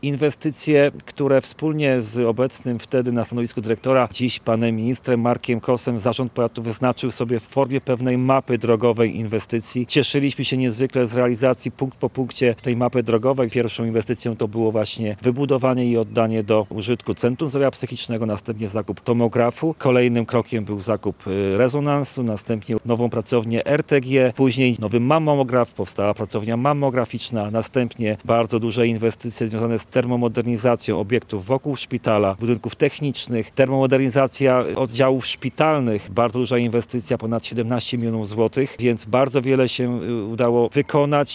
Inwestycje, które wspólnie z obecnym wtedy na stanowisku dyrektora, dziś panem ministrem Markiem Kosem, Zarząd Powiatu wyznaczył sobie w formie pewnej mapy drogowej inwestycji. Cieszyliśmy się niezwykle z realizacji punkt po punkcie tej mapy drogowej. Pierwszą inwestycją to było właśnie wybudowanie i oddanie do użytku Centrum Zdrowia Psychicznego, następnie zakup tomografu. Kolejnym krokiem był zakup rezonansu, następnie nową pracownię RTG, później nowy mammograf, powstała pracownia mammograficzna, następnie bardzo duże inwestycje związane z termomodernizacją obiektów wokół szpitala, budynków technicznych, termomodernizacja oddziałów szpitalnych, bardzo duża inwestycja, ponad 17 milionów złotych, więc bardzo wiele się udało wykonać.